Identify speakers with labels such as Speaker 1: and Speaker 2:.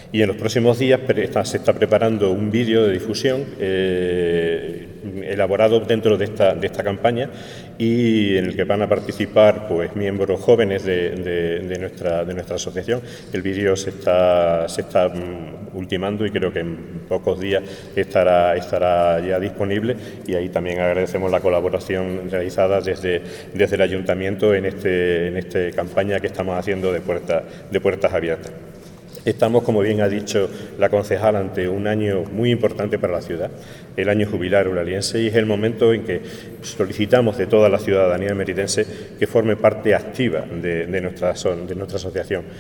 Speaker 1: Y en los próximos días se está preparando un vídeo de difusión elaborado dentro de esta campaña y en el que van a participar pues miembros jóvenes de nuestra asociación. El vídeo se está ultimando y creo que en pocos días estará ya disponible, y ahí también agradecemos la colaboración realizada desde el Ayuntamiento en esta campaña que estamos haciendo de puertas abiertas. Estamos, como bien ha dicho la concejal, ante un año muy importante para la ciudad, el año jubilar uraliense, y es el momento en que solicitamos de toda la ciudadanía meridense que forme parte activa de nuestra asociación.